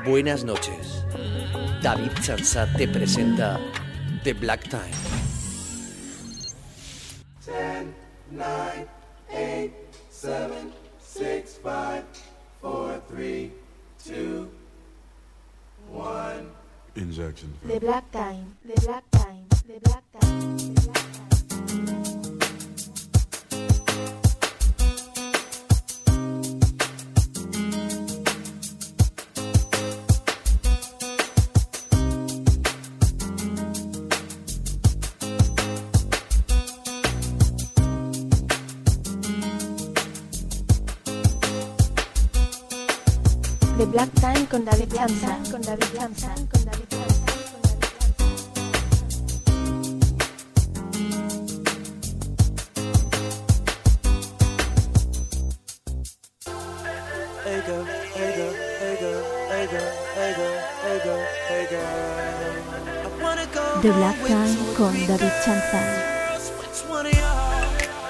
Buenas noches. David Chansat te presenta The Black Time. 10, 9, 8, 7, 6, 5, 4, 3, 2, 1. Injection. The Black Time. The Black Time. The Black Time. The Black Time. The Black Time con David Chansat, con David Chansat, con David Chansat. Hey girl, hey girl, hey girl, hey girl, hey girl, hey girl, hey girl. I wanna go The Black Time con David Chansat. Which one of y'all?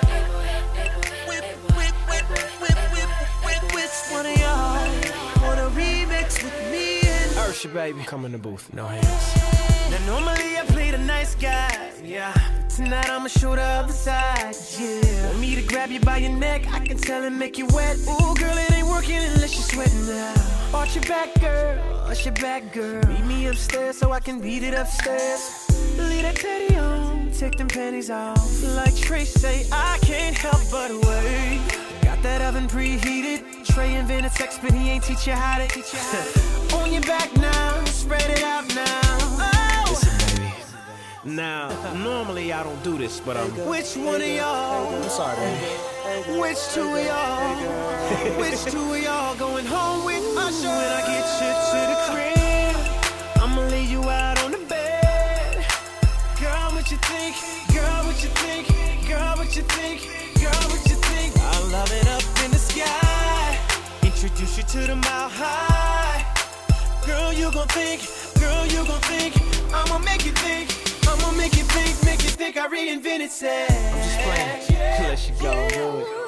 Which one of y'all wanna remix with me and Ursha, baby, come in the booth, no hands. Now normally I play the nice guy, yeah. But tonight I'ma show the other side, yeah. Want me to grab you by your neck, I can tell and make you wet. Ooh, girl, it ain't working unless you're sweating now. Arch your back, girl, arch your back, girl. Meet me upstairs so I can beat it upstairs. Leave that teddy on, take them panties off. Like Trey say, I can't help but wait. Got that oven preheated. Trey invented sex, but he ain't teach you how to. On your back now, spread it out now. Oh. Listen, baby. Now, normally I don't do this, but which one of y'all? I'm sorry, baby. Which two of y'all? Which two of y'all going home with Usher when I get you to the crib? I'ma lay you out on the bed. Girl, what you think? Girl, what you think? Girl, what you think? Girl, what you think? I love it up in the sky. Introduce you to the Mile High. Girl, you gon' think. Girl, you gon' think. I'ma make you think. I'ma make you think. Make you think I reinvented sex. I'm just playing. Let you go and do it.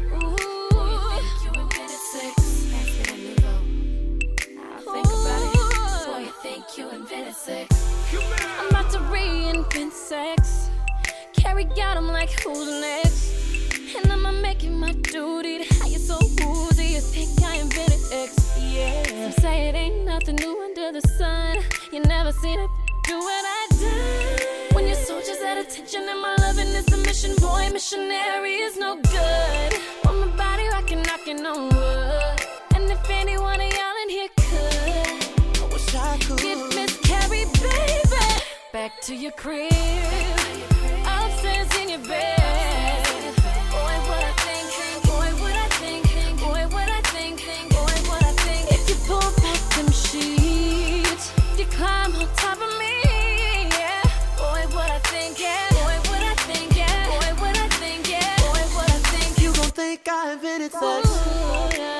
You invented sex. I'm about to reinvent sex. Carry out, I'm like, who's next? And I'ma make it my duty to how you so woozy. You think I invented X? Yeah. Some say it ain't nothing new under the sun. You never seen it do what I done. When your soldiers at attention and my loving is a mission, boy, missionary is no good. On my body rocking, knocking on wood. And if any one of y'all in here could, I wish I could get Miss Carrie, baby, back to your crib, upstairs in your bed. Boy, what I think, boy, what I think, boy, what I think, boy, what I think. If you pull back them sheets, you climb on top of me, yeah. Boy, what I think, yeah. Boy, what I think, yeah. Boy, what I think, yeah. Boy, what I think. You gon' think I invented sex. Ooh, yeah.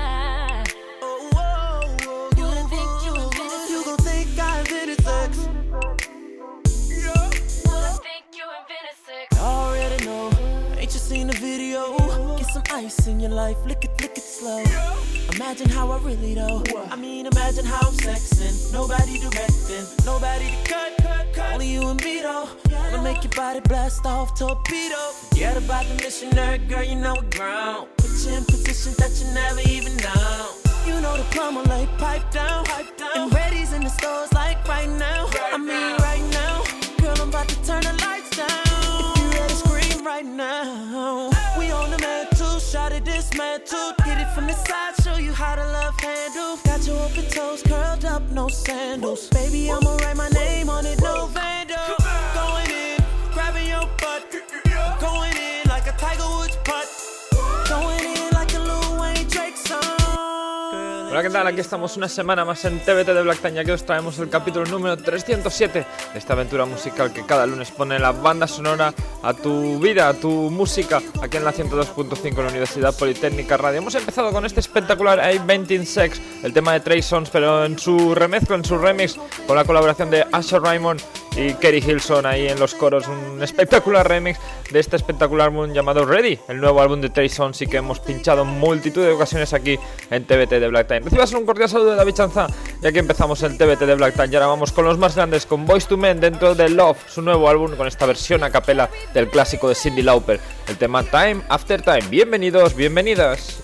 Seen the video, get some ice in your life, lick it slow. Imagine how I really though. I mean, imagine how I'm sexing. Nobody directing, nobody to cut. Only you and me though. Wanna make your body blast off torpedo. Forget about the missionary, girl, you know we're ground. Put you in positions that you never even know. You know the plumber lay pipe down. And Reddy's in the stores like right now. I mean right now. Girl, I'm about to turn the lights down. Right now, we on the man too, shot it this man too. Hit it from the side, show you how to love handle. Got your open toes curled up, no sandals. Baby, I'ma write my name on it, no vandal. Going in, grabbing your butt. Going in like a Tiger Woods putt. Going in like a Lil Wayne Drake song. Hola, ¿qué tal? Aquí estamos una semana más en TBT de Black Time, ya que os traemos el capítulo número 307 de esta aventura musical que cada lunes pone la banda sonora a tu vida, a tu música, aquí en la 102.5 en la Universidad Politécnica Radio. Hemos empezado con este espectacular Inventing Sex, el tema de Trey Songz, pero en su remezcla, en su remix, con la colaboración de Usher Raymond y Kerry Hilson ahí en los coros, un espectacular remix de este espectacular álbum llamado Ready, el nuevo álbum de Trey Songz, y que hemos pinchado en multitud de ocasiones aquí en TBT de Black Time. Recibas un cordial saludo de David Chanza, y aquí empezamos el TBT de Black Time. Y ahora vamos con los más grandes, con Boyz II Men dentro de Love, su nuevo álbum, con esta versión a capela del clásico de Cyndi Lauper, el tema Time After Time. Bienvenidos, bienvenidas.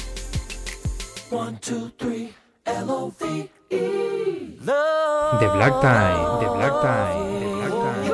1, 2, 3, L-O-V-E. The Black Time, The Black Time, The Black Time.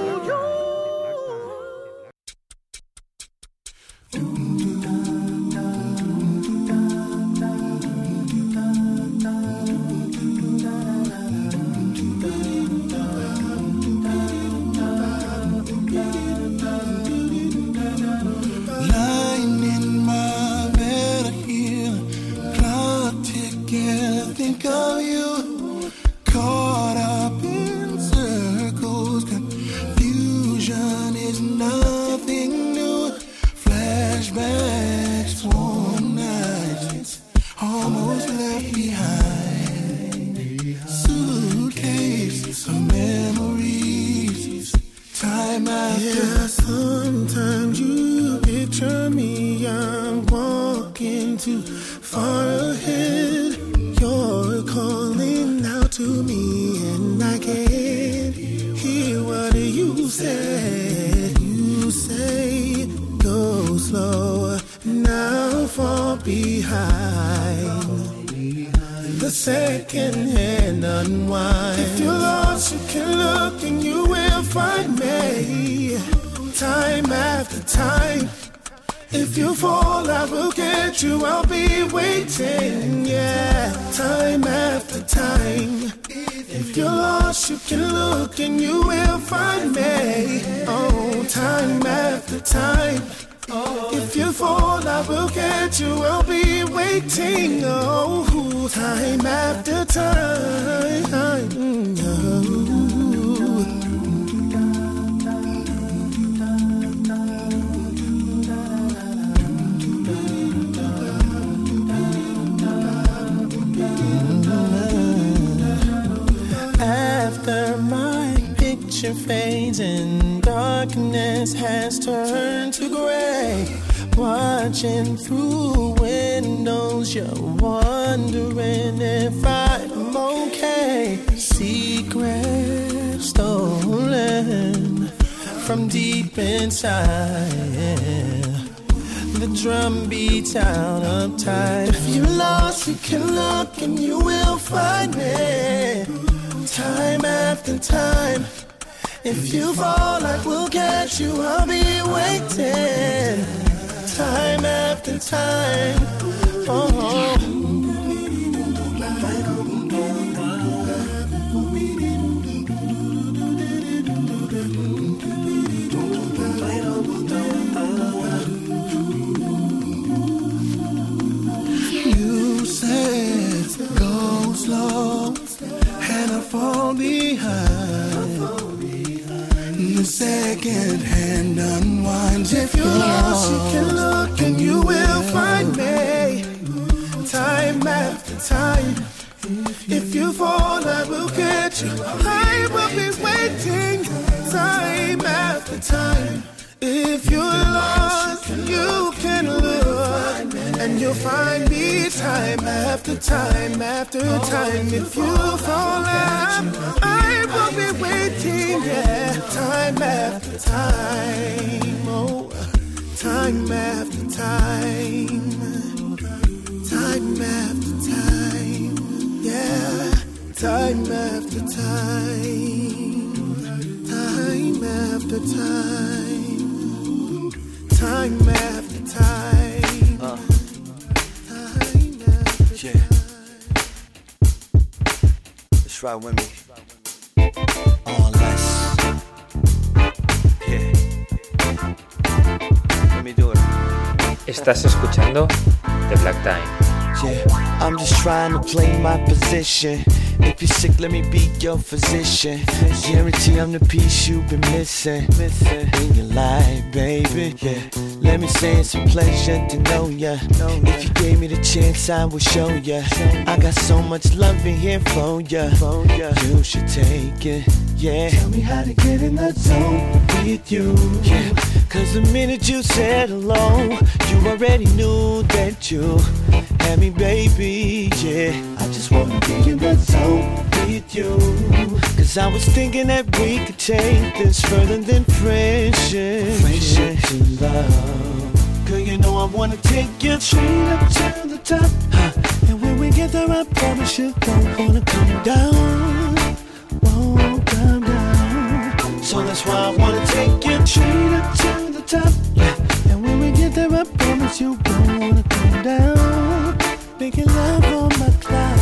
Lying in my bed here, clock ticking, think of you. Caught up in circles, confusion is nothing new. Flashbacks, warm nights, almost left behind. Suitcase of memories, time after. Yeah, sometimes you picture me, I'm walking too far ahead. You're calling out to me and I can't hear what you said. You say go slow, now fall behind. The second hand unwind. If you're lost, you can look and you will find me. Time after time. If you fall, I will get you, I'll be waiting, yeah. Time after time. If you're lost, you can look and you will find me. Oh, time after time. If you fall, I will get you, I'll be waiting. Oh, time after time. Oh. After my picture fades and darkness has turned to gray, watching through windows, you're wondering if I'm okay. Secrets stolen from deep inside. The drum beats out uptight. If you're lost, you can look and you will find me. Time after time. If you fall, I will catch you, I'll be waiting. Time after time. Oh. You said go slow and I fall behind. The second hand unwinds. If you're lost, you can look and you will find me. Time after time. If you fall, I will get you, I will be waiting. Time after time. If you're lost, you can look and you'll find me. Time after time after time. If you fall out, I will be waiting, yeah. Time after time, oh. Time after time. Time after time, yeah. Time after time. Time after time. Time after time. Time after yeah. time. That's right with me. On less. Yeah. Let me do it. Estás escuchando The Black Time. Yeah, I'm just trying to play my position. If you're sick, let me be your physician. Guarantee I'm the piece you've been missing in your life, baby. Yeah, let me say it's a pleasure to know ya. If you gave me the chance, I will show ya. I got so much love in here for ya. You should take it. yeah. Tell me how to get in that zone with you. Yeah, cause the minute you said hello, you already knew that you had me, baby, yeah. I just wanna get in that zone with you. Cause I was thinking that we could take this further than friendship. Friendship to love. Girl, you know I wanna take you straight up to the top. And when we get there, I promise you don't wanna come down. Won't come down. So that's why I wanna take you straight up to the top. And when we get there, I promise you don't wanna come down. Making love on my cloud.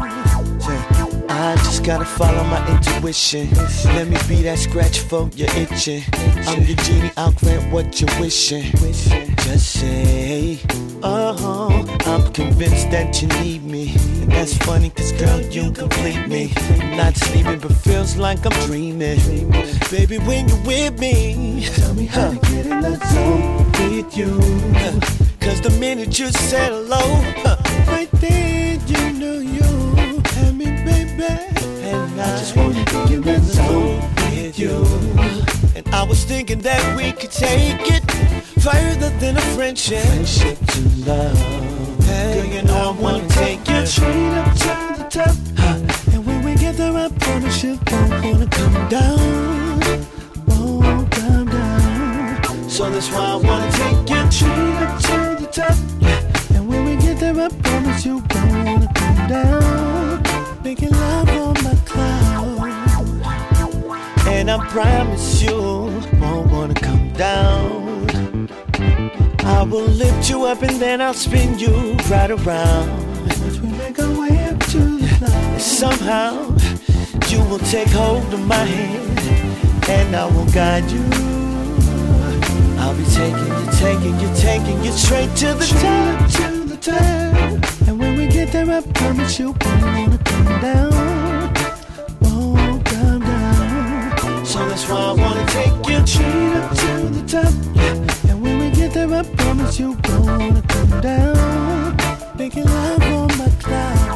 I just gotta follow my intuition. Let me be that scratch for your itching. I'm your genie, I'll grant what you're wishing. Just say, oh, I'm convinced that you need me. And that's funny cause girl, you complete me. Not sleeping but feels like I'm dreaming. Baby, when you're with me, tell me how to get in that zone with you. Cause the minute you said hello, right there you knew you had me, baby. And I just wanna get in that zone with you. And I was thinking that we could take it further than a friendship. Friendship to love. Hey, girl, you know I wanna take you straight up to the top. And when we get there, I promise you won't wanna come down. Won't come down. So that's why I wanna take you straight up to the top. And when we get there, I promise you won't wanna come down. Making love on my cloud. And I promise you won't wanna come down. I will lift you up and then I'll spin you right around. As we make our way up to the clouds. Somehow you will take hold of my hand and I will guide you. I'll be taking you straight to the top, to the top. And when we get there, I promise you won't wanna come down. Won't come down. So that's why I wanna take you straight up to the top. And when we get there, I promise you won't wanna come down. Making love on my cloud.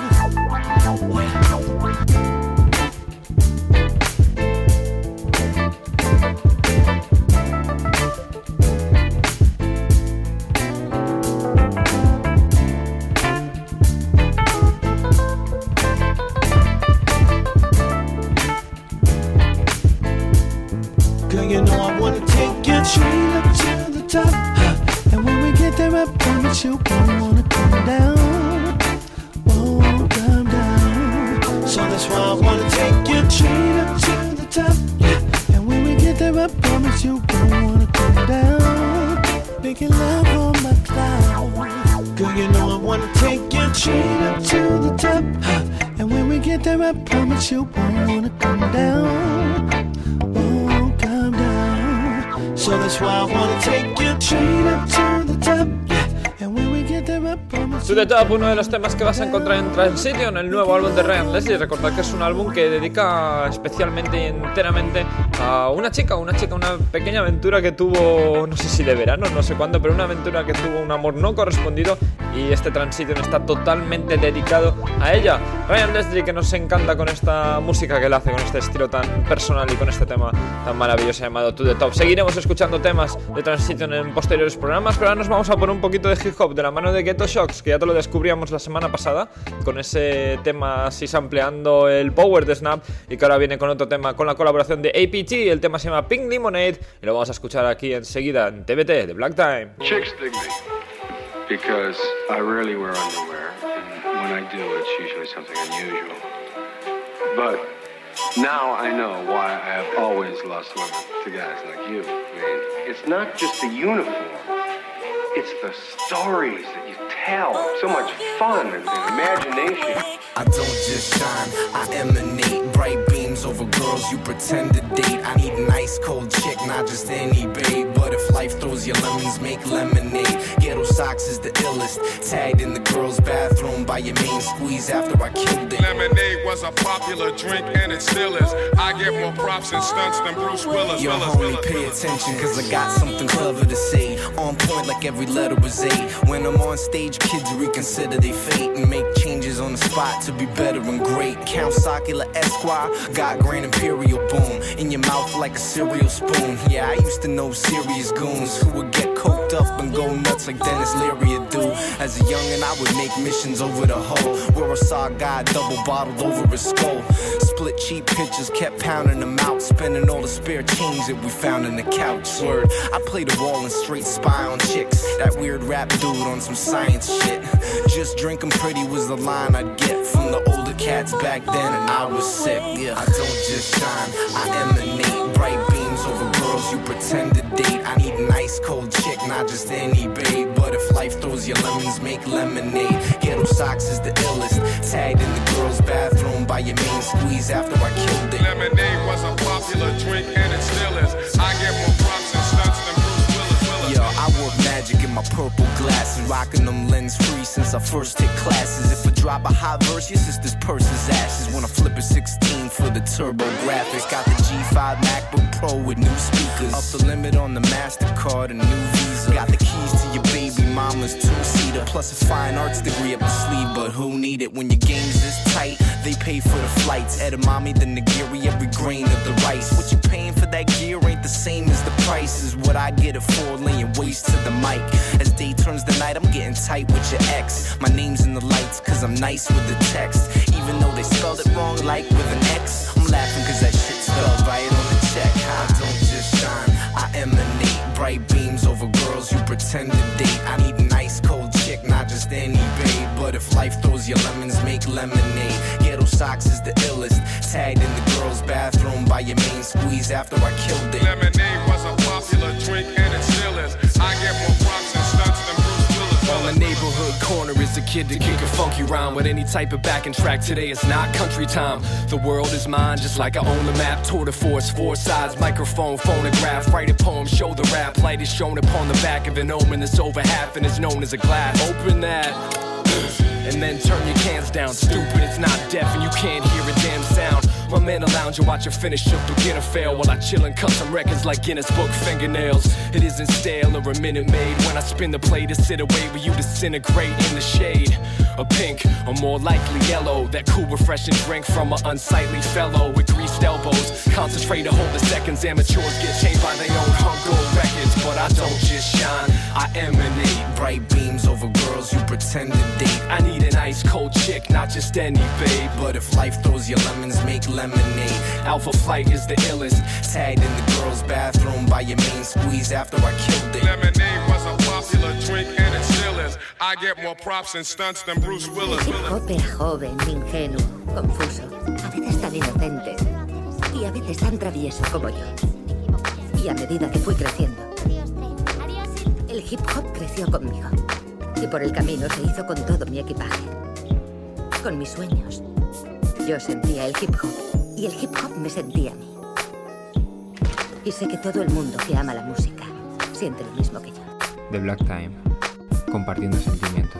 You know I wanna take you straight up to the top. And when we get there, I promise you won't wanna come down. Won't come down. So that's why I wanna take you straight up to the top. And when we get there, I promise you won't wanna come down. Making love on my cloud. Girl, you know I wanna take you straight up to the top. And when we get there, I promise you won't wanna come down. So that's why I wanna take you straight up to the top. And when we get there, I promise To The Top, uno de los temas que vas a encontrar en Transition, el nuevo álbum de Ryan Leslie. Recordad que es un álbum que dedica especialmente y enteramente a una chica, una pequeña aventura que tuvo, no sé si de verano, no sé cuándo, pero una aventura que tuvo un amor no correspondido, y este Transition está totalmente dedicado a ella. Ryan Leslie, que nos encanta con esta música que él hace, con este estilo tan personal y con este tema tan maravilloso llamado To The Top. Seguiremos escuchando temas de Transition en posteriores programas, pero ahora nos vamos a poner un poquito de hip hop de la mano de Ghetto Shocks, que ya te lo descubríamos la semana pasada con ese tema así sampleando el power de Snap, y que ahora viene con otro tema con la colaboración de APT. El tema se llama Pink Lemonade y lo vamos a escuchar aquí enseguida en TBT de Black Time. Chicks dig me because I rarely wear underwear, and when I do, it's usually something unusual. But now I know why I have always lost women to guys like you. I mean, it's not just the uniform, it's the stories that you tell. So much fun and imagination. I don't just shine, I emanate bright beams over girls you pretend to date. I need an ice cold chick, not just any babe. But if life throws you lemons, make lemonade. Ghetto Socks is the illest, tagged in the girl's bathroom by your main squeeze after I killed it. Lemonade was a popular drink and it still is. I get more props and stunts than Bruce Willis. Yo homie, pay attention cause I got something clever to say. On point like every letter was A. When I'm on stage, kids reconsider their fate and make changes on the spot to be better and great. Count Socula Esquire, got Grand Imperial imperial boom. In your mouth like a cereal spoon. Yeah, I used to know serious goons who would get coked up and go nuts like Dennis Leary would do. As a youngin', I would make missions over the hole, where I saw a guy double bottled over his skull. Split cheap pictures, kept pounding them out, spending all the spare change that we found in the couch. Word, I played the wall and straight spy on chicks. That weird rap dude on some science shit. Just drinking pretty was the line I'd get from the older cats back then, and I was sick. Yeah, I don't just shine, I emanate bright beams over girls you pretend to date. I need an ice cold chick, not just any babe. But if life throws you lemons, make lemonade. Ghetto Socks is the illest, tagged in the girls' bathroom by your main squeeze after I killed it. Lemonade was a popular drink and it still is. I get more props and stunts than Bruce Willis. Yo, I work magic in my purple glasses, rocking them lens free since I first hit classes. If I drop a hot verse, your sister's purse is ashes. When I flip a 16 for the turbo graphics, got the G5 MacBook Pro with new speakers. Up the limit on the MasterCard and new Visa. Got the keys to your baby mama's two-seater, plus a fine arts degree up the sleeve. But who need it when your game's this tight? They pay for the flights, edamame, the nigiri, every grain of the rice. What you paying for that gear ain't the same as the price. Is what I get it for, laying waste to the mic. As day turns to night, I'm getting tight with your ex. My name's in the lights cause I'm nice with the text. Even though they spelled it wrong like with an X, I'm laughing cause that shit spelled right on the check. I don't just shine, I emanate bright beams over girls you pretend to date. I need an ice cold chick, not just any babe. But if life throws you lemons, make lemonade. Ghetto Socks is the illest, tagged in the girls' bathroom by your main squeeze after I killed it. Lemonade was a popular drink and it still is. I get more props and stunts than Bruce Willis. On the neighborhood corner is a kid to kick a funky rhyme with any type of backing track. Today it's not country time. The world is mine just like I own the map. Tour de force, 4 sides, microphone, phonograph. Write a poem, show the rap. Light is shown upon the back of an omen that's over half and is known as a glass. Open that and then turn your cans down. Stupid, it's not deaf and you can't hear a damn sound. My man a lounge and watch her finish up beginner fail while I chill and cut some records like Guinness Book fingernails. It isn't stale or a minute made when I spin the play to sit away where you disintegrate in the shade. A pink, or more likely yellow. That cool refreshing drink from an unsightly fellow with greased elbows. Concentrate to hold the seconds. Amateurs get changed by their own Hungo records. But I don't just shine, I emanate bright beams over girls you pretend to date. I need an ice cold chick, not just any babe. But if life throws you lemons, make lemonade. Alpha Flight is the illest, tagged in the girls' bathroom by your main squeeze after I killed it. Lemonade was a popular drink and it still is. I get more props and stunts than Bruce Willis. Hip hop era joven, ingenuo, confuso, a veces tan inocente y a veces tan travieso como yo. Y a medida que fui creciendo, el hip hop creció conmigo. Y por el camino se hizo con todo mi equipaje, con mis sueños. Yo sentía el hip hop y el hip hop me sentía a mí. Y sé que todo el mundo que ama la música siente lo mismo que yo. The Black Time, compartiendo sentimientos.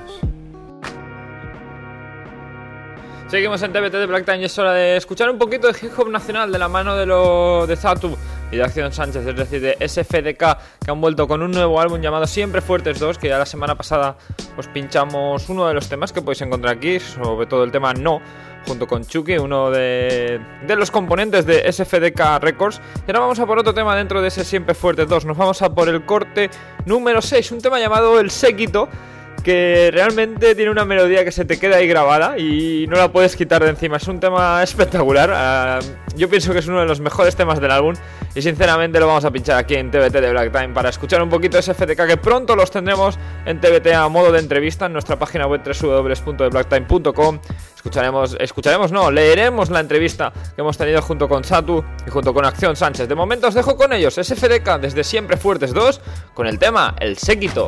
Seguimos en TBT de Black Time y es hora de escuchar un poquito de hip hop nacional de la mano de Zatu y de Acción Sánchez, es decir, de SFDK, que han vuelto con un nuevo álbum llamado Siempre Fuertes 2, que ya la semana pasada os pinchamos uno de los temas que podéis encontrar aquí, sobre todo el tema No, junto con Chucky, uno de los componentes de SFDK Records. Y ahora vamos a por otro tema dentro de ese Siempre Fuertes 2, nos vamos a por el corte número 6, un tema llamado El Séquito, que realmente tiene una melodía que se te queda ahí grabada y no la puedes quitar de encima. Es un tema espectacular, yo pienso que es uno de los mejores temas del álbum y sinceramente lo vamos a pinchar aquí en TBT de Black Time para escuchar un poquito de SFDK, que pronto los tendremos en TBT a modo de entrevista en nuestra página web www.thebblacktime.com. Leeremos la entrevista que hemos tenido junto con Zatu y junto con Acción Sánchez. De momento os dejo con ellos, SFDK desde Siempre Fuertes 2, con el tema El Séquito.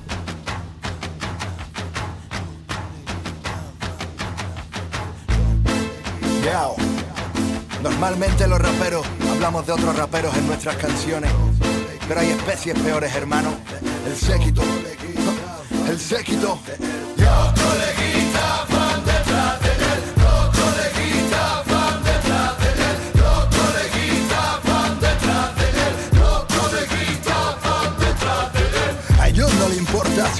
Normalmente los raperos hablamos de otros raperos en nuestras canciones, pero hay especies peores, hermano. El séquito, el séquito. Los coleguitas van detrás de él, los coleguitas van detrás de él, los coleguitas van detrás de él, los coleguitas van detrás de él. A ellos no le importa si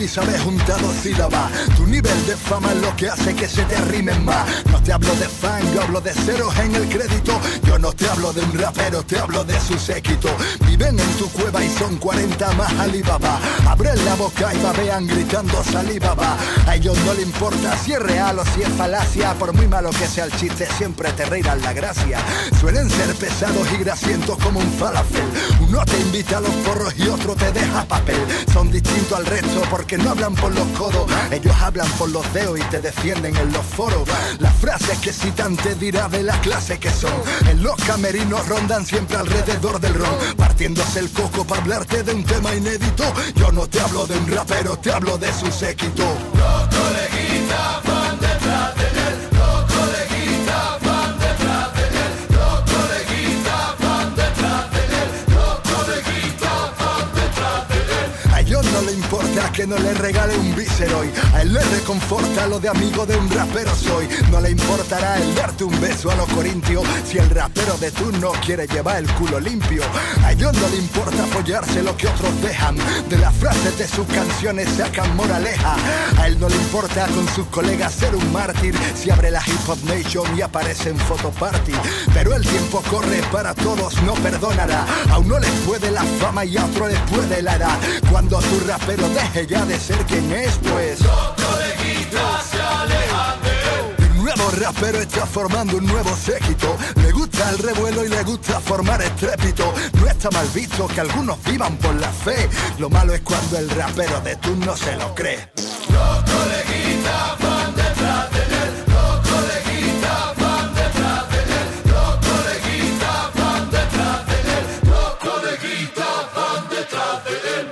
si sabes juntar dos sílabas. Tu nivel de fama es lo que hace que se te rimen más. No te hablo de fan, yo hablo de ceros en el crédito. Yo no te hablo de un rapero, te hablo de su séquito. Viven en tu cueva y son 40 más Alibaba. Abren la boca y babean gritando Salibaba. A ellos no le importa si es real o si es falacia. Por muy malo que sea el chiste, siempre te reirán la gracia. Suelen ser pesados y grasientos como un falafel. Uno te invita a los porros y otro te deja papel. Son distintos al resto porque no hablan por los codos. Ellos hablan por los dedos y te defienden en los foros. Las frases que citan te dirá de la clase que son. En los camerinos rondan siempre alrededor del ron, partiéndose el coco para hablarte de un tema inédito. Yo no te hablo de un rapero, te hablo de su séquito. Los coleguitas van detrás de él. Los coleguitas van detrás de él. Los coleguitas van detrás de él. Los coleguitas van detrás de él. A ellos no le importa que no le regale un viceroy. A él le reconforta lo de amigo de un rapero soy. No le importará el darte un beso a los corintios si el rapero de turno quiere llevar el culo limpio. A ellos no le importa apoyarse lo que otros dejan. De las frases de sus canciones sacan moraleja. A él no le importa con sus colegas ser un mártir si abre la Hip Hop Nation y aparece en Photoparty. Pero el tiempo corre para todos, no perdonará. A uno les puede la fama y a otro les puede la edad. Cuando tu rapero deje ya de ser quien es, pues los coleguitas se alejan de él. Un nuevo rapero está formando un nuevo séquito. Le gusta el revuelo y le gusta formar estrépito. No está mal visto que algunos vivan por la fe. Lo malo es cuando el rapero de turno se lo cree. Los coleguitas van detrás de él. Los coleguitas van detrás de él. Los coleguitas van detrás de él. Los coleguitas van detrás de él.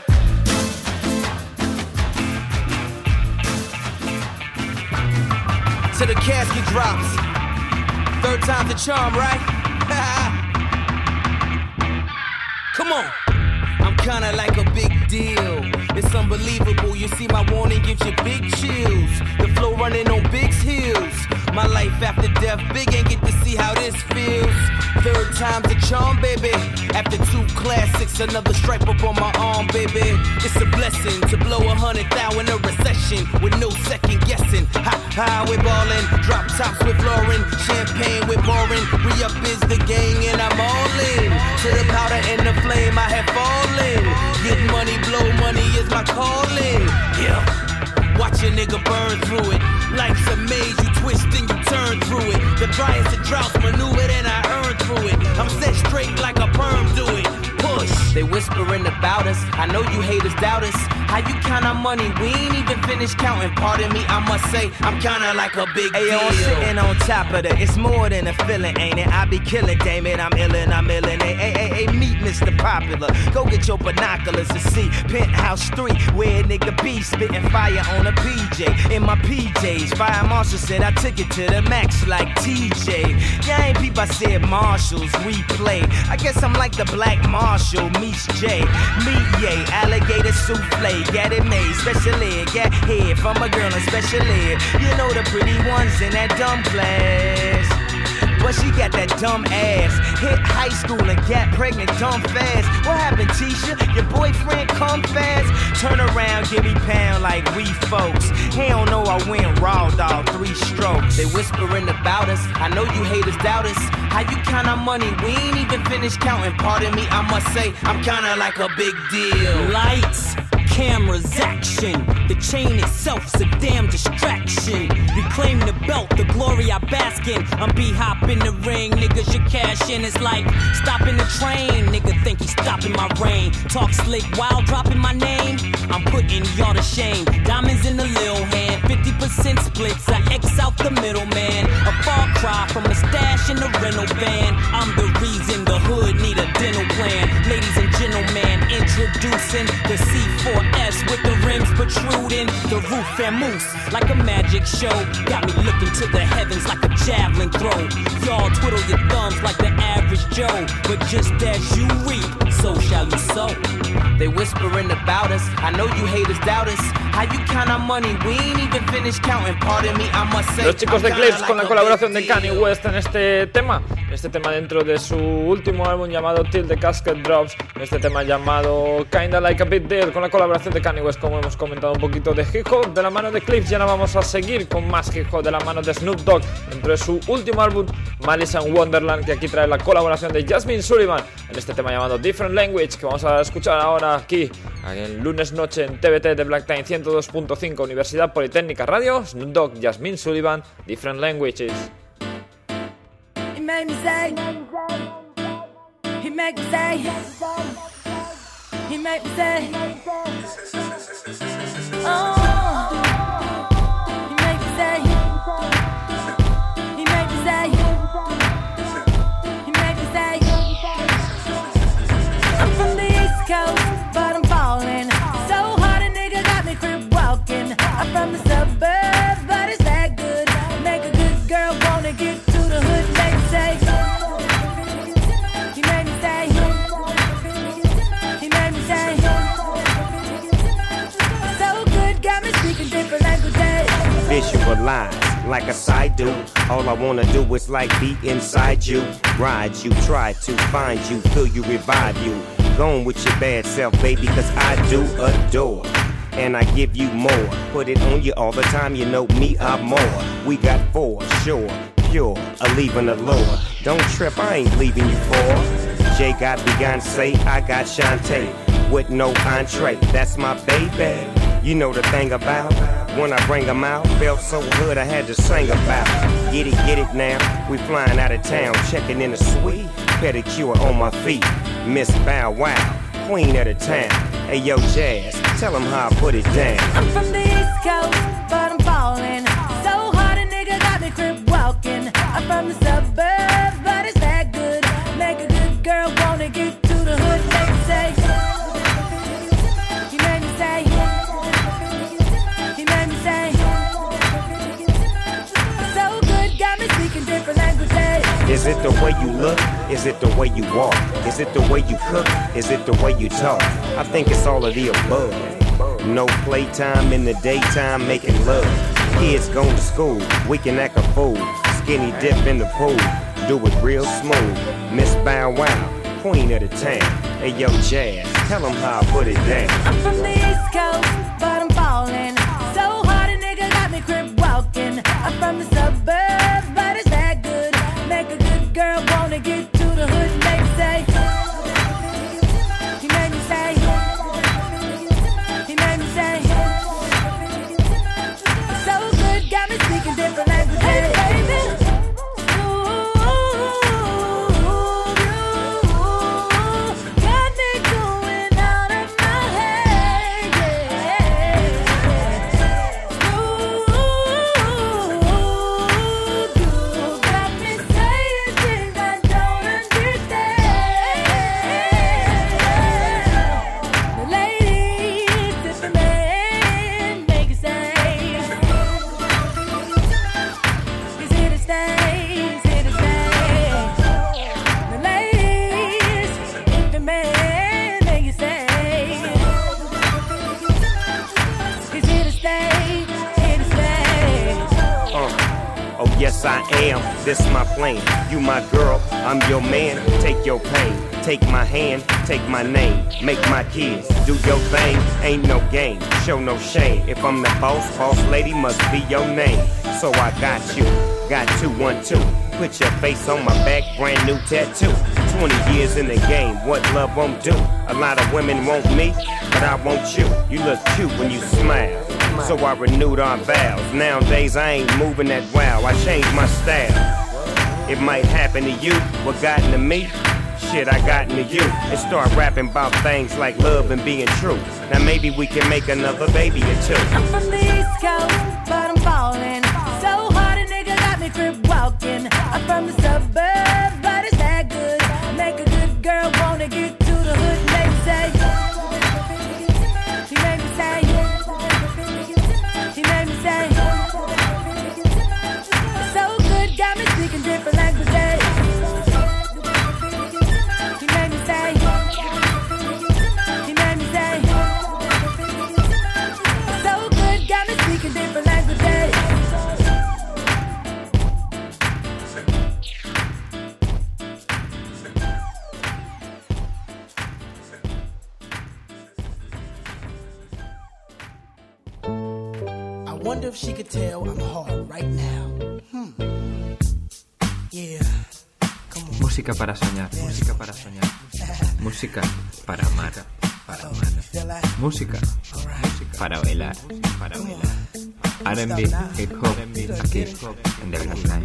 Till the casket drops. Third time's the charm, right? Come on. I'm kinda like a big deal. It's unbelievable. You see my warning gives you big chills. The flow running on Big's heels. My life after death, Big ain't get to see how this feels. Third time's a charm, baby. After 2 classics, another stripe up on my arm, baby. It's a blessing to blow 100,000 in a recession with no second guessing. Ha, we're ballin'. Drop tops with Lauren, champagne with Morin. Re-up is the gang and I'm all in. To the powder and the flame, I have fallen. Get money, blow money is my calling. Yeah. Watch a nigga burn through it. Life's a maze, you twist and you turn through it. The driest of droughts maneuvered and I earned through it. I'm set straight like a perm do it. Push. They whispering about us. I know you haters doubt us. How you count our money? We ain't even finished counting. Pardon me, I must say, I'm kinda like a big deal. I'm sitting on top of it. It's more than a feeling, ain't it? I be killing, damn it, I'm illin', I'm illin'. Hey, meet Mr. Popular. Go get your binoculars to see Penthouse 3, where a nigga be spitting fire on a PJ. In my PJs, Fire Marshal said I took it to the max like TJ. Yeah, ain't people, I said Marshalls, we play. I guess I'm like the Black Marshall, meets J. Meet yay, alligator souffle. Get it made, special ed, get head from a girl in special ed. You know the pretty ones in that dumb class. But she got that dumb ass. Hit high school and got pregnant dumb fast. What happened, Tisha? Your boyfriend come fast? Turn around, give me pound like we folks. He don't know I went raw dog 3 strokes. They whispering about us. I know you haters doubt us. How you count our money? We ain't even finished counting. Pardon me, I must say, I'm kinda like a big deal. Lights, cameras, action. The chain itself's a damn distraction. You claim the belt, the glory I bask in. I'm B-hop in the ring, niggas, your cash in. It's like stopping the train. Nigga think he's stopping my reign. Talk slick while dropping my name. I'm putting y'all to shame. Diamonds in the lil hand, 50% splits. I X out the middleman. A far cry from a stash in the rental van. I'm the reason the hood need a dental plan. Ladies and gentlemen, introducing the C4S with the rims protruding. The roof and moose like a magic show. Got me looking to the heavens like a javelin throw. Y'all twiddle your thumbs like the average as Joe, but just as you reap, so shall you sow. They whispering about us. I know you haters doubt us. How you count our money? We ain't even finished counting. Pardon me, I must say. Los chicos de Clips con la colaboración de Kanye West en este tema dentro de su último álbum llamado Till the Casket Drops, este tema llamado Kinda Like a Big Deal con la colaboración de Kanye West, como hemos comentado, un poquito de hip hop de la mano de Clips. Ya no vamos a seguir con más hip hop de la mano de Snoop Dogg dentro de su último álbum Malice in Wonderland, que aquí trae la colaboración de Jasmine Sullivan en este tema llamado Different Language, que vamos a escuchar ahora aquí en lunes noche en TBT de Black Time 102.5 Universidad Politécnica Radio. Snoop Dogg, Jasmine Sullivan, Different Languages. He made me say, he made me say, he made me say, oh, he made me say, he made me say, he made me say, I'm from the East Coast, but I'm falling so hard a nigga got me crib walking. I'm from the suburbs, but it's that good, make a good girl wanna get to the hood. Say, he made me say, he made me say, so good, got me speaking different languages. Visualize like a side do. All I wanna do is like be inside you, ride you, try to find you, feel you, revive you. Gone with your bad self, baby, cause I do adore. And I give you more, put it on you all the time, you know me, I'm more. We got for sure. Pure, a leaving the lower. Don't trip, I ain't leaving you for. Jay got Beyonce, I got Shantae. With no entree, that's my baby. You know the thing about when I bring them out, felt so good I had to sing about. Get it now, we flying out of town, checking in the suite. Pedicure on my feet, Miss Bow Wow, queen of the town. Hey yo Jazz, tell them how I put it down. I'm from the East Coast, but I'm falling so hard a nigga got me crib walking. I'm from the suburbs, but it's that good, make a good girl wanna get to the hood. Make me say, he made me say, he made me say, so good, got me speaking different languages. Is it the way you look? Is it the way you walk? Is it the way you cook? Is it the way you talk? I think it's all of the above. No playtime in the daytime, making love. Kids going to school, we can act a fool. Skinny dip in the pool, do it real smooth. Miss Bow Wow, queen of the town. Hey yo Jazz, tell them how I put it down. I'm from the East Coast, but I'm falling so hard a nigga got me crib walking. I'm from the suburbs, but it's that good, make a good girl wanna get to the hood. Make me say, he made me say, he made me say, so good, got me speaking different languages. Hey baby, got me going out of my head, got me saying things I don't understand. The ladies, if the man make it say, he's here to stay, he's here to stay. The ladies, if the man make it say, he's here to stay, here to stay. Oh yes I am, this my plan. You my girl, I'm your man. Take your pain, take my hand, take my name. Make my kids do your thing, ain't no game, show no shame. If I'm the boss, boss lady must be your name. So I got you, got 212. Put your face on my back, brand new tattoo. 20 years in the game, what love won't do. A lot of women want me, but I want you. You look cute when you smile, so I renewed our vows. Nowadays I ain't moving that wow, I changed my style. It might happen to you, what got into me? Shit, I got into you. And start rapping about things like love and being true. Now maybe we can make another baby or two. I'm from the East Coast, but I'm falling so hard a nigga got me crib walking. I'm from the suburbs, but it's that good, make a good girl wanna get to the hood. Make me say, he made me say, he made me say, so good, got me speaking different languages. wonder if she could tell I'm hard right now. Yeah. Música para soñar, música para soñar. Música para amar, para amar. Música para bailar, para bailar. R&B, hip hop, aquí en The Black Time.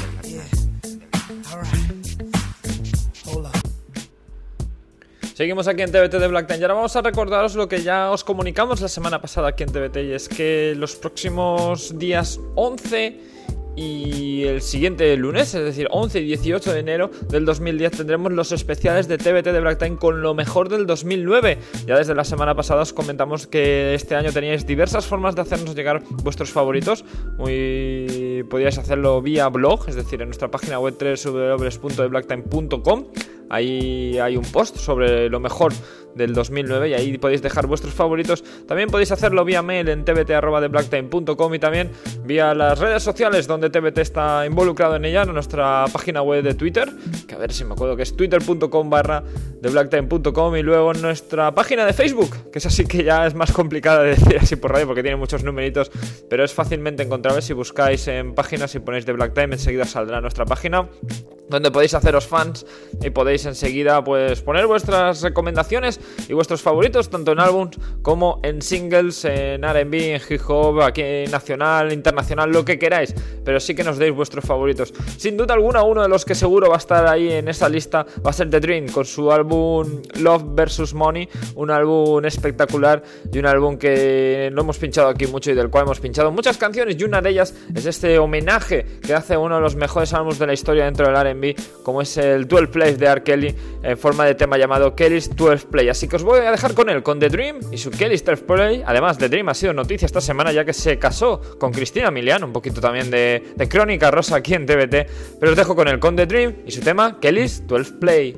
Seguimos aquí en TBT de Black Time y ahora vamos a recordaros lo que ya os comunicamos la semana pasada aquí en TBT, y es que los próximos días 11 y el siguiente lunes, es decir 11 y 18 de enero del 2010, tendremos los especiales de TBT de Black Time con lo mejor del 2009. Ya desde la semana pasada os comentamos que este año teníais diversas formas de hacernos llegar vuestros favoritos. Podíais hacerlo vía blog, es decir, en nuestra página web www.theblacktime.com. Ahí hay un post sobre lo mejor del 2009 y ahí podéis dejar vuestros favoritos. También podéis hacerlo vía mail en tbt@thebblacktime.com y también vía las redes sociales donde TBT está involucrado en ella, en nuestra página web de Twitter, que a ver si me acuerdo que es twitter.com/thebblacktime.com, y luego en nuestra página de Facebook, que es así que ya es más complicada de decir así por radio porque tiene muchos numeritos, pero es fácilmente encontrable. Si buscáis en páginas y ponéis The Black Time, enseguida saldrá nuestra página donde podéis haceros fans y podéis enseguida pues poner vuestras recomendaciones y vuestros favoritos, tanto en álbums como en singles, en R&B, en hip hop, aquí nacional, internacional, lo que queráis, pero sí que nos deis vuestros favoritos. Sin duda alguna, uno de los que seguro va a estar ahí en esa lista va a ser The Dream, con su álbum Love vs. Money, un álbum espectacular y un álbum que lo hemos pinchado aquí mucho y del cual hemos pinchado muchas canciones, y una de ellas es este homenaje que hace uno de los mejores álbumes de la historia dentro del R&B, como es el 12 Play de R. Kelly, en forma de tema llamado Kelly's 12 Play. Así que os voy a dejar con él, con The Dream y su Kelly's 12 Play. Además, The Dream ha sido noticia esta semana ya que se casó con Cristina Milian, un poquito también de crónica rosa aquí en TBT, pero os dejo con él, con The Dream y su tema Kelly's 12 Play.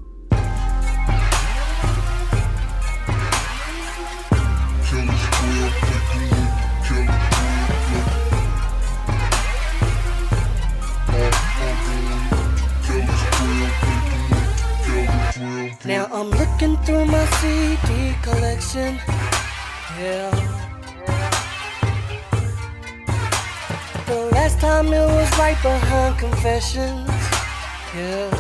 Now I'm looking through my CD collection, yeah. The last time it was right behind Confessions, yeah.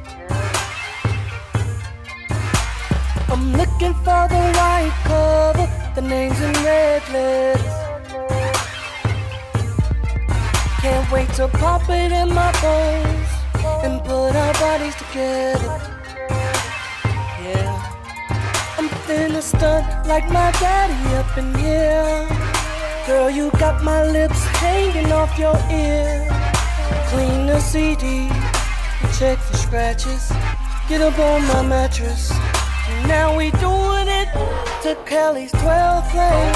I'm looking for the right cover, the names in red letters. Can't wait to pop it in my bones and put our bodies together. Yeah, I'm finna stunt like my daddy up in here. Girl, you got my lips hanging off your ear. Clean the CD, check for scratches. Get up on my mattress. Now we doing it to Kelly's 12 Play.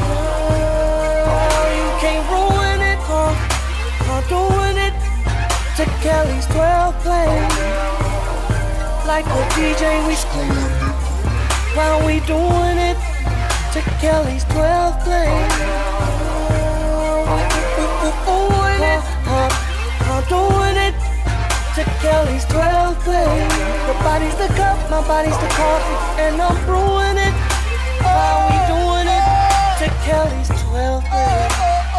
Oh, you can't ruin it, I'm doing it to Kelly's 12 Play. Like a DJ, we screwing it while we doing it to Kelly's 12 Play. Doing it, I'm doing it to Kelly's 12 Play. Your body's the cup, my body's the coffee, and I'm brewing it while we doing it to Kelly's 12 Play.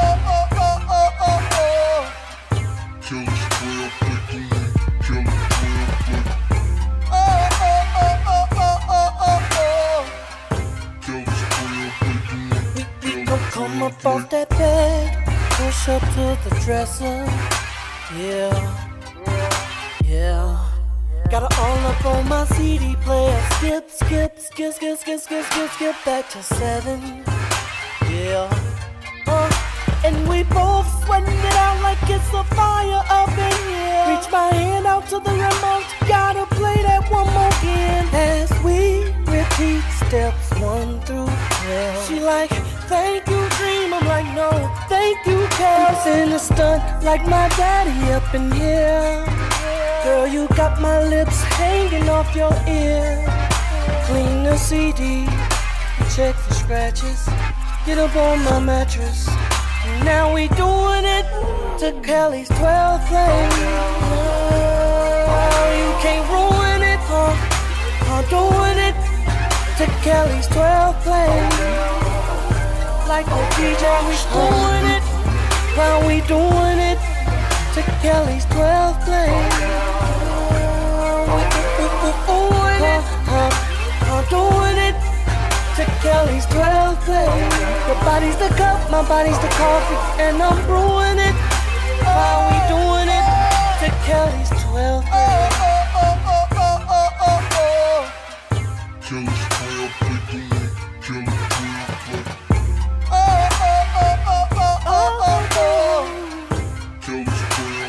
Come up off that bed, push up to the dresser. Yeah, yeah. Got it all up on my CD player. Skip, skip, skip, skip, skip, skip, skip, skip back to 7. Yeah. And we both sweating it out like it's a fire up in here. Reach my hand out to the remote, gotta play that one more again. As we repeat steps 1 through 12. She like, thank you, Dream. I'm like, no, thank you, Kels. In a stunt like my daddy up in here. Girl, you got my lips hanging off your ear. Clean the CD, check for scratches. Get up on my mattress. Now we doing it to Kelly's 12 Play. Oh, you can't ruin it, I'm doing it to Kelly's 12 Play. like a DJ. We doing it while we doing it to Kelly's 12th play. Doing it to Kelly's 12th play. Your body's the cup, my body's the coffee, and I'm brewing it while we doing it to Kelly's 12th play. Kelly's 12th play. Kelly's 12th play. Kelly's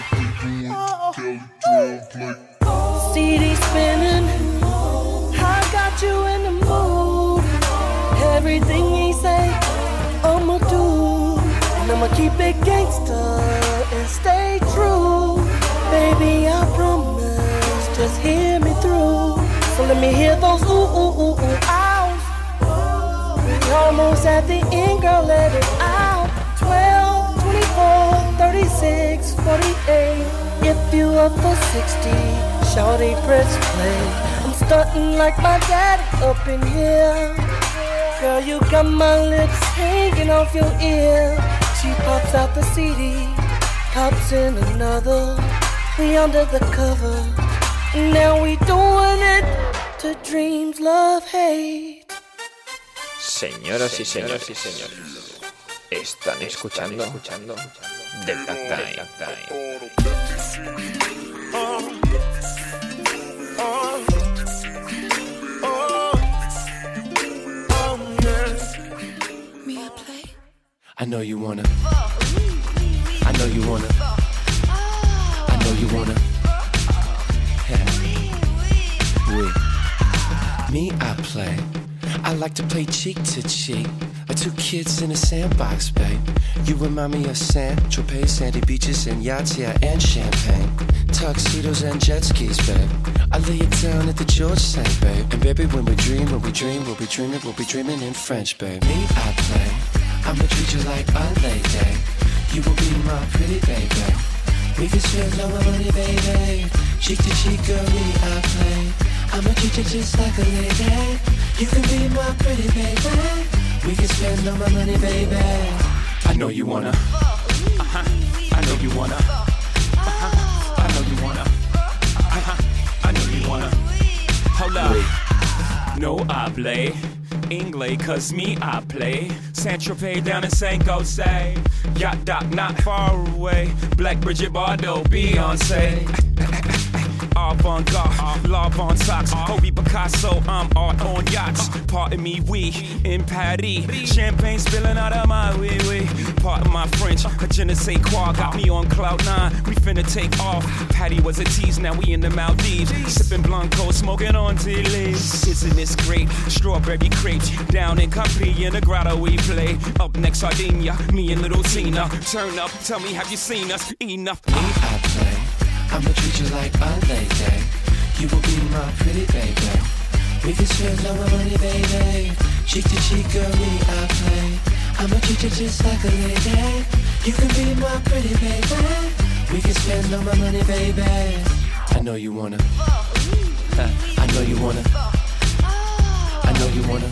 12th play. CD spinning, I got you in the mood. Everything he say, I'ma do. And I'ma keep it gangsta and stay true. Baby, I promise, just hear me through. So let me hear those ooh, ooh, ooh, ooh, ows. We almost at the end, girl, let it out. 12, 24, 36, 48. If you up for 60, shawty press play. I'm starting like my daddy up in here. Girl, you got my lips hanging off your ear. She pops out the CD, pops in another. We under the cover, now we doing it to dreams, love, hate. Señoras y señores, están escuchando The Black Time. I know you wanna. I know you wanna. I know you wanna. Oui. Me, I play. I like to play cheek to cheek. Like two kids in a sandbox, babe. You remind me of Saint-Tropez, sandy beaches and yachts, yeah, and champagne. Tuxedos and jet skis, babe. I lay it down at the George St, babe. And baby, when we dream, we'll be dreaming in French, babe. Me, I play. I'ma treat you like a lady. You will be my pretty baby. We can spend all my money, baby. Cheek to cheek, girl, me, I play. I'ma treat you just like a lady. You can be my pretty baby. We can spend all my money, baby. I know you wanna. I know you wanna. I know you wanna. I know you wanna. Hold up. No, I play English, cause me, I play Saint-Tropez down in St. Gose. Yacht dock not far away. Black Bridget Bardot, Beyonce. Avant-garde, love on socks. Kobe Picasso, I'm art on yachts. Pardon me, we in Paris. Champagne spilling out of my wee-wee. Pardon my French, je ne sais quoi. Got me on cloud 9, we finna take off. Patty was a tease, now we in the Maldives. Sipping Blanco, smoking on tea leaves. Isn't this great? Strawberry crepes. Down in Capri, in the grotto we play. Up next, Sardinia, me and little Tina. Turn up, tell me, have you seen us? Enough. I play. I'ma treat you like a lady. You will be my pretty baby. We can spend all my money, baby. Cheek to cheek, girl, me, I play. I'ma treat you just like a lady. You can be my pretty baby. We can spend all my money, baby. I know you wanna. I know you wanna. I know you wanna.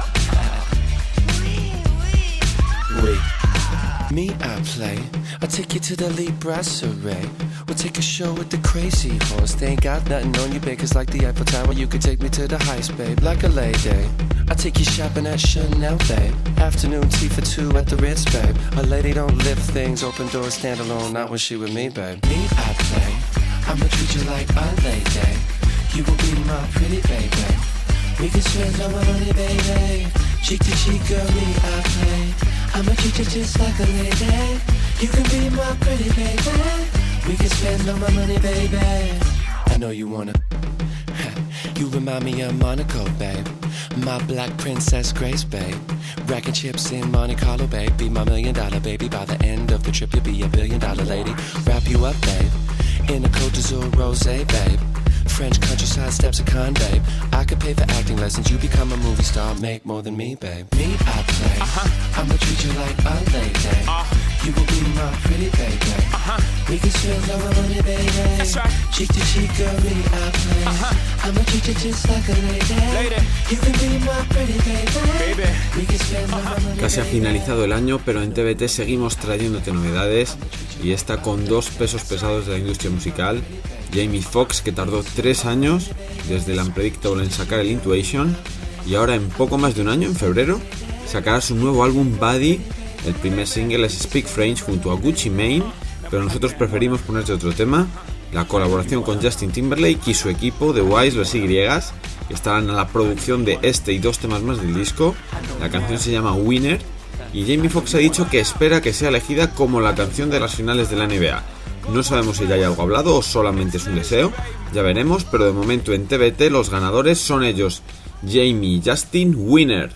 Wait. Me, I play. I'll take you to the Lee Brasserie. We'll take a show with the crazy horse. They ain't got nothing on you, babe, 'cause like the Eiffel Tower, you could take me to the heist, babe, like a lady. I'll take you shopping at Chanel, babe. Afternoon tea for two at the Ritz, babe. A lady don't lift things, open doors, stand alone, not when she with me, babe. Me, I play. I'ma treat you like a lady. You will be my pretty baby. We can spend all my money, baby. Cheek to cheek, girl, me, I play. I'ma treat you just like a lady. You can be my pretty baby. We can spend all my money, baby. I know you wanna. You remind me of Monaco, babe. My black princess Grace, babe. Racking chips in Monte Carlo, babe. Be my $1 million baby. By the end of the trip, you'll be a $1 billion lady. Wrap you up, babe. In a Côte d'Azur rosé, babe. French countryside steps a con, babe. I could pay for acting lessons. You become a movie star, make more than me, babe. Me, I play. I'ma treat you like a lady. You can be my pretty baby. We can spend all the money, baby. That's right. Cheek to cheek, girl, really I play. I'ma treat you just like a lady. You can be my pretty baby. We can spend all the money. Casi ha finalizado el año, pero en TBT seguimos trayéndote novedades, y esta con dos pesos pesados de la industria musical. Jamie Foxx, que tardó 3 años desde el Unpredictable en sacar el Intuition, y ahora en poco más de un año, en febrero, sacará su nuevo álbum Buddy. El primer single es Speak French junto a Gucci Mane, pero nosotros preferimos ponerte otro tema, la colaboración con Justin Timberlake y su equipo The Wise, los Y, que estarán a la producción de este y 2 temas más del disco. La canción se llama Winner, y Jamie Foxx ha dicho que espera que sea elegida como la canción de las finales de la NBA. No sabemos si ya hay algo hablado o solamente es un deseo, ya veremos, pero de momento en TBT los ganadores son ellos, Jamie y Justin. Winner.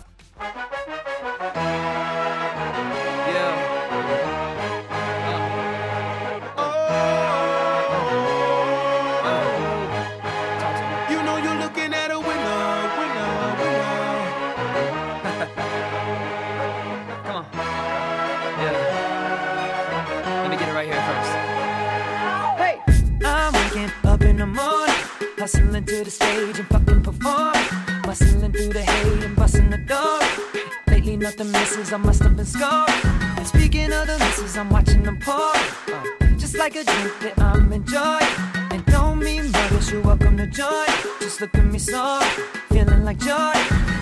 Hustling to the stage and fucking perform. Bustling through the hate and busting the door. Lately nothing misses, I must have been scored. And speaking of the misses, I'm watching them pour. Just like a drink that I'm enjoying. And don't mean brothers, you're welcome to join. Just look at me so, feeling like joy.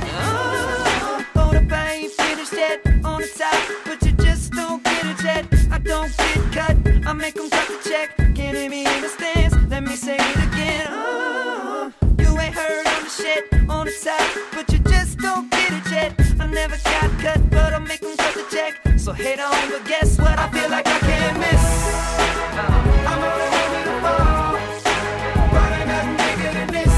Hold up, I ain't finished yet. On the top, but you just don't get it yet. I don't get cut, I make them cut the check. Can't hear me in the stands, let me say it again. You ain't heard on the shit on the top, but you just don't get it yet. I never got cut, but I make them cut the check. So hate on, but guess what? I feel like I can't miss. I'm on the way to fall, but ain't nothing bigger than this.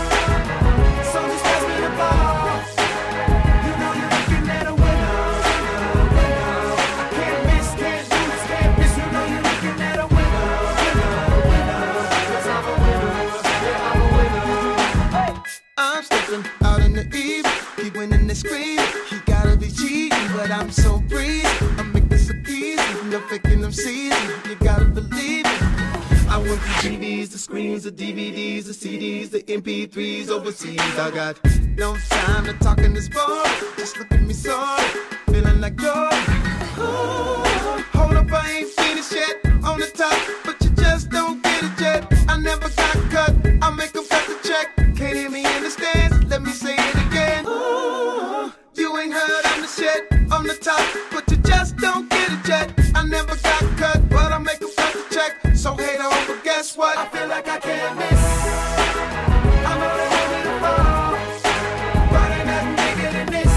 So just pass me the ball. You know you're looking at a winner, winner. I can't miss, can't lose, can't miss. You know you're looking at a winner, winner. 'Cause I'm a winner, yeah, I'm a winner. I'm stepping out in the eve, he winning the scream. He gotta be cheating, but I'm so breezy. I'm making this easy, no faking them season. You gotta believe it. I went from TVs, the screens, the DVDs, the CDs, the MP3s overseas. I got no time to talk in this bar. Just look at me sorry, feeling like joy. Hold up, I ain't finished yet. On the top, but you just don't get it yet. I never got cut, I make them cut the check. Can't hear me in the stands, let me say it again. You ain't heard I'm the shit on the top, but you just don't get it yet. I never got cut, but I make them cut the check. So hate on, but guess what? I feel like I can't miss. I'm on the way to fall, but ain't nothing bigger than this.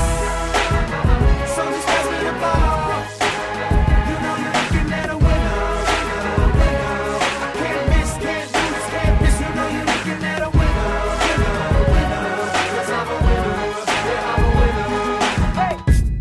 So just pass me the ball. You know you're looking at a winner, winner. I can't miss, can't lose, can't miss. You know you're looking at a winner, winner. 'Cause I'm a winner, yeah, I'm a winner. Hey.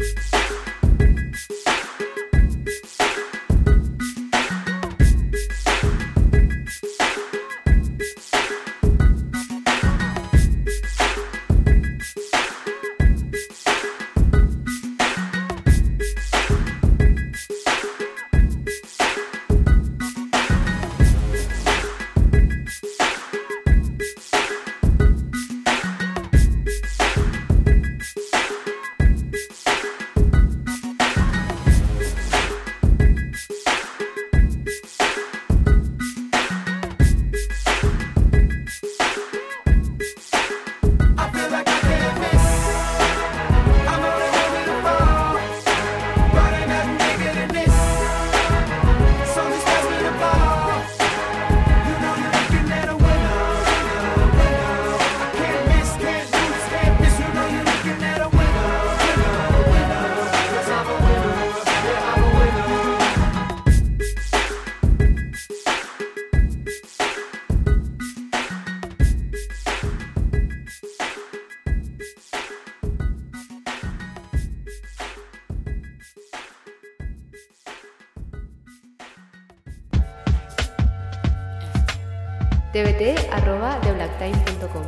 tbt@theblacktimes.com.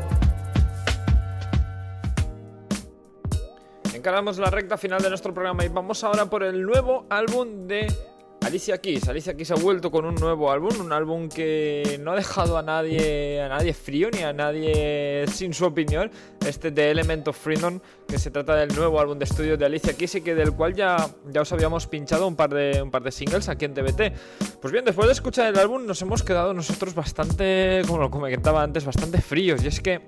Encaramos la recta final de nuestro programa y vamos ahora por el nuevo álbum de Alicia Keys ha vuelto con un nuevo álbum, un álbum que no ha dejado a nadie frío ni a nadie sin su opinión. The Element of Freedom, que se trata del nuevo álbum de estudio de Alicia Keys y que del cual ya os habíamos pinchado un par de singles aquí en TBT. Pues bien, después de escuchar el álbum nos hemos quedado nosotros bastante, como lo comentaba antes, bastante fríos. Y es que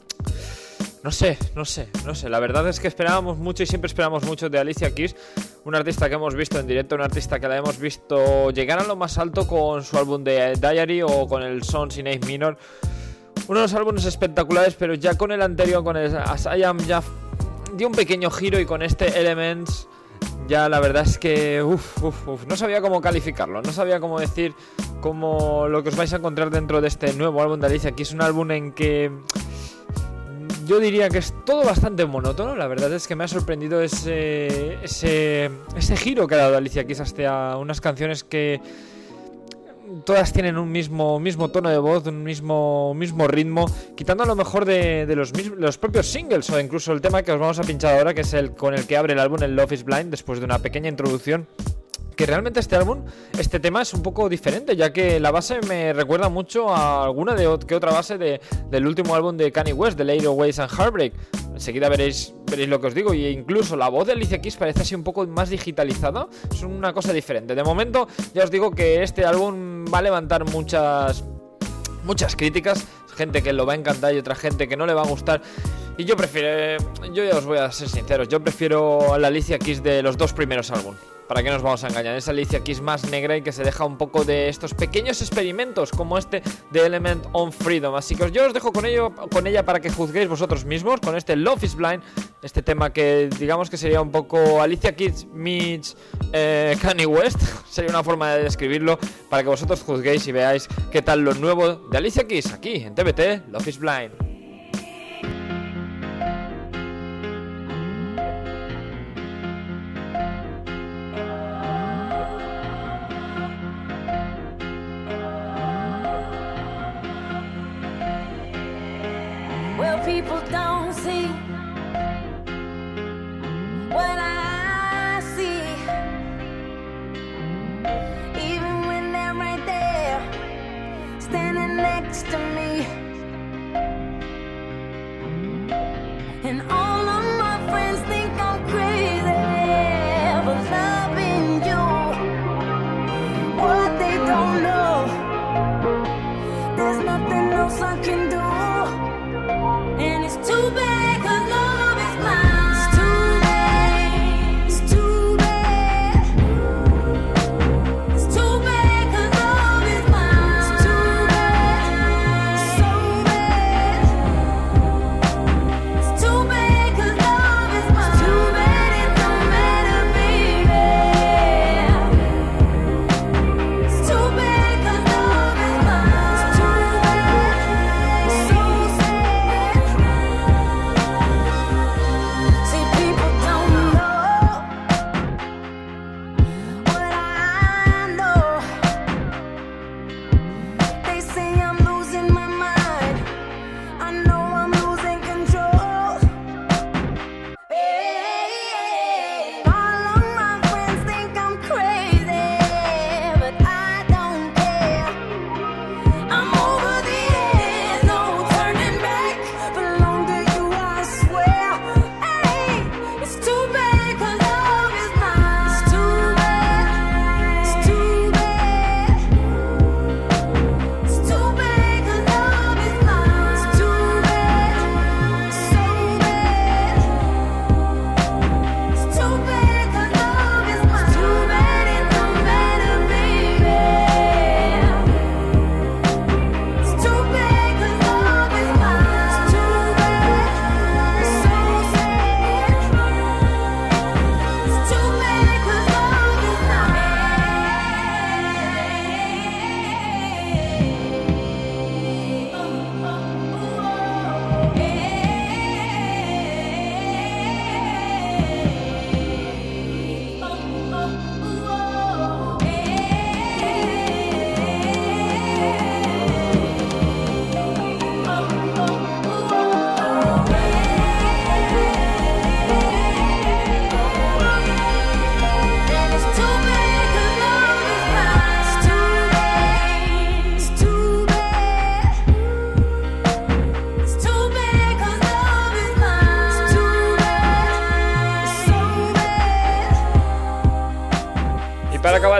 no sé, la verdad es que esperábamos mucho y siempre esperamos mucho de Alicia Keys, un artista que hemos visto en directo, un artista que la hemos visto llegar a lo más alto con su álbum de Diary o con el Songs in A Minor, unos álbumes espectaculares, pero ya con el anterior, con el As I Am, ya dio un pequeño giro, y con este Elements ya la verdad es que no sabía cómo calificarlo, no sabía cómo decir cómo lo que os vais a encontrar dentro de este nuevo álbum de Alicia Keys, un álbum en que yo diría que es todo bastante monótono. La verdad es que me ha sorprendido ese giro que ha dado Alicia Keys hacia unas canciones que todas tienen un mismo tono de voz, un mismo ritmo, quitando a lo mejor de los propios singles o incluso el tema que os vamos a pinchar ahora, que es el con el que abre el álbum, el Love is Blind, después de una pequeña introducción. Que realmente este tema es un poco diferente, ya que la base me recuerda mucho a alguna que otra base del último álbum de Kanye West, de Later Ways and Heartbreak. Enseguida veréis lo que os digo, y incluso la voz de Alicia Keys parece así un poco más digitalizada, es una cosa diferente. De momento ya os digo que este álbum va a levantar muchas críticas, gente que lo va a encantar y otra gente que no le va a gustar. Y yo ya os voy a ser sinceros, yo prefiero a la Alicia Keys de los dos primeros álbumes. ¿Para qué nos vamos a engañar? Es Alicia Keys más negra y que se deja un poco de estos pequeños experimentos como de Element of Freedom. Así que yo os dejo con ella para que juzguéis vosotros mismos con este Love is Blind, este tema que digamos que sería un poco Alicia Keys meets Kanye West. Sería una forma de describirlo para que vosotros juzguéis y veáis qué tal lo nuevo de Alicia Keys aquí en TBT, Love is Blind. People don't see what I see, even when they're right there, standing next to me. And all of my friends think I'm crazy for loving you. What they don't know, there's nothing else I can do. And it's too bad, 'cause love is blind. It's too bad, it's too bad. It's too bad, 'cause love is blind. It's too bad, so bad. It's too bad, 'cause love is blind. It's too bad, it don't matter, baby. It's too bad, 'cause love is blind. It's too bad, so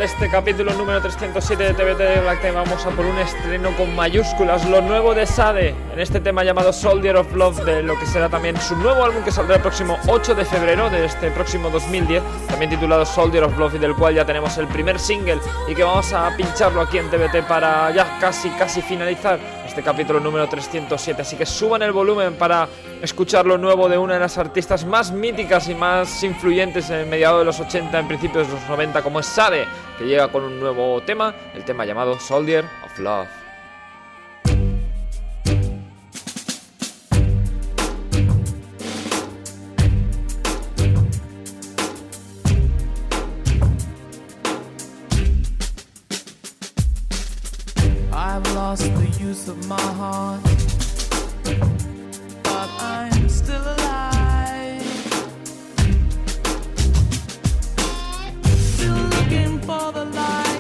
este capítulo número 307 de TBT de Black Time. Vamos a por un estreno con mayúsculas, lo nuevo de Sade, en este tema llamado Soldier of Love, de lo que será también su nuevo álbum que saldrá el próximo 8 de febrero de este próximo 2010, también titulado Soldier of Love, y del cual ya tenemos el primer single y que vamos a pincharlo aquí en TBT para ya casi finalizar este capítulo número 307. Así que suban el volumen para escuchar lo nuevo de una de las artistas más míticas y más influyentes en mediados de los 80, en principios de los 90, como es Sade, que llega con un nuevo tema, el tema llamado Soldier of Love. I've lost the use of my heart, but I'm still alive. Still looking for the light,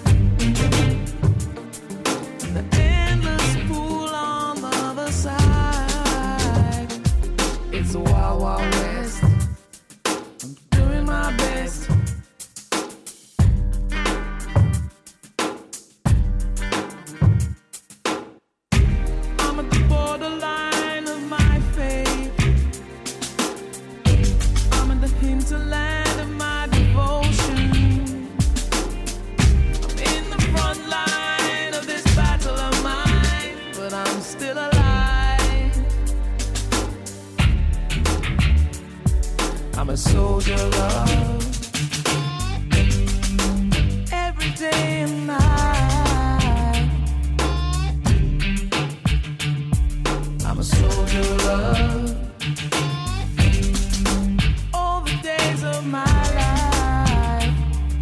the endless pool on the other side. It's a wild, wild west. I'm doing my best. Borderline of my fate, I'm in the hinterland of my devotion. I'm in the front line of this battle of mine, but I'm still alive. I'm a soldier of love, every day and night. I'm a soldier of love, all the days of my life.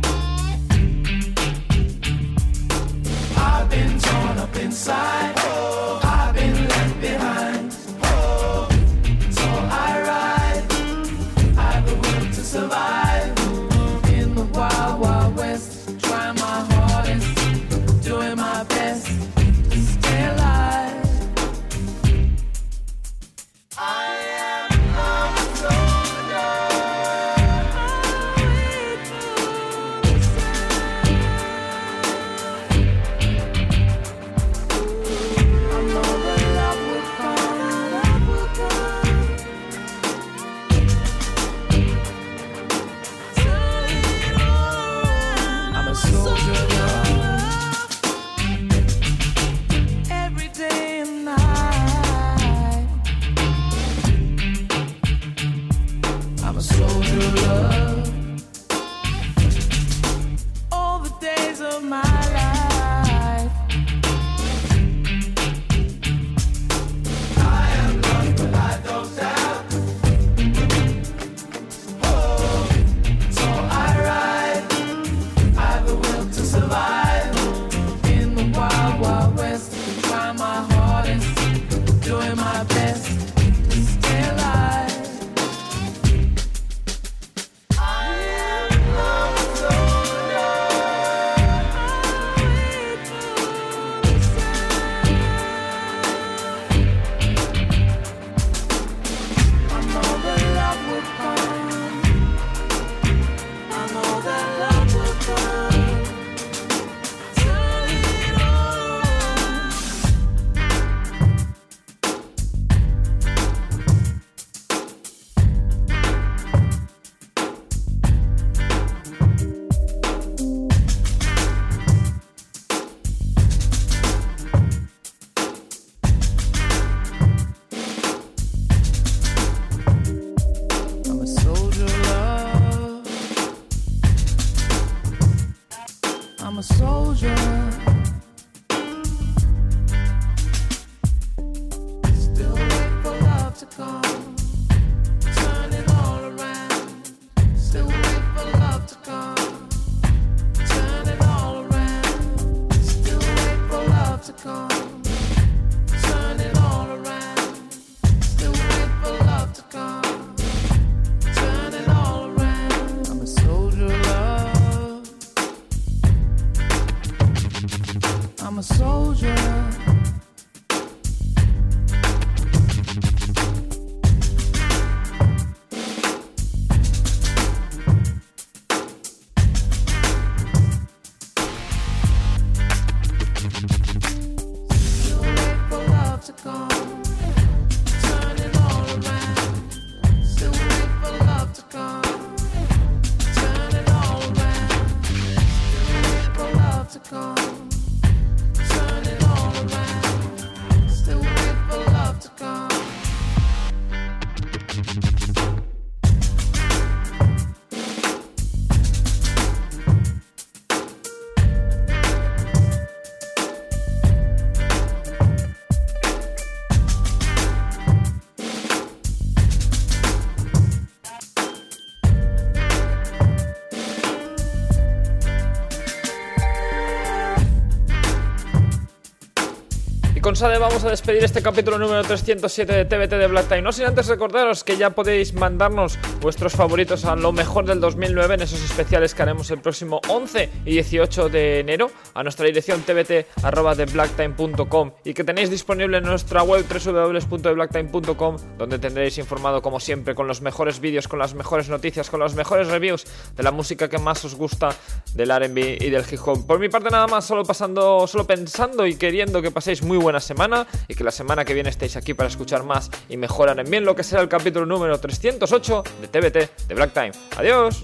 I've been torn up inside, I've been left behind. So I ride, I've the will to survive. In the wild, wild west, trying my hardest, doing my best to stay alive. I Sade vamos a despedir este capítulo número 307 de TBT de Black Time. No sin antes recordaros que ya podéis mandarnos vuestros favoritos a lo mejor del 2009 en esos especiales que haremos el próximo 11 y 18 de enero a nuestra dirección tbt@theblacktime.com y que tenéis disponible en nuestra web www.theblacktime.com, donde tendréis informado como siempre con los mejores vídeos, con las mejores noticias, con los mejores reviews de la música que más os gusta del R&B y del hip hop. Por mi parte nada más, solo pensando y queriendo que paséis muy buena semana y que la semana que viene estéis aquí para escuchar más y mejorar en bien lo que será el capítulo número 308 de TBT de Black Time. ¡Adiós!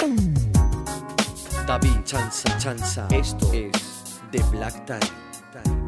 David Chanza, esto es The Black Time.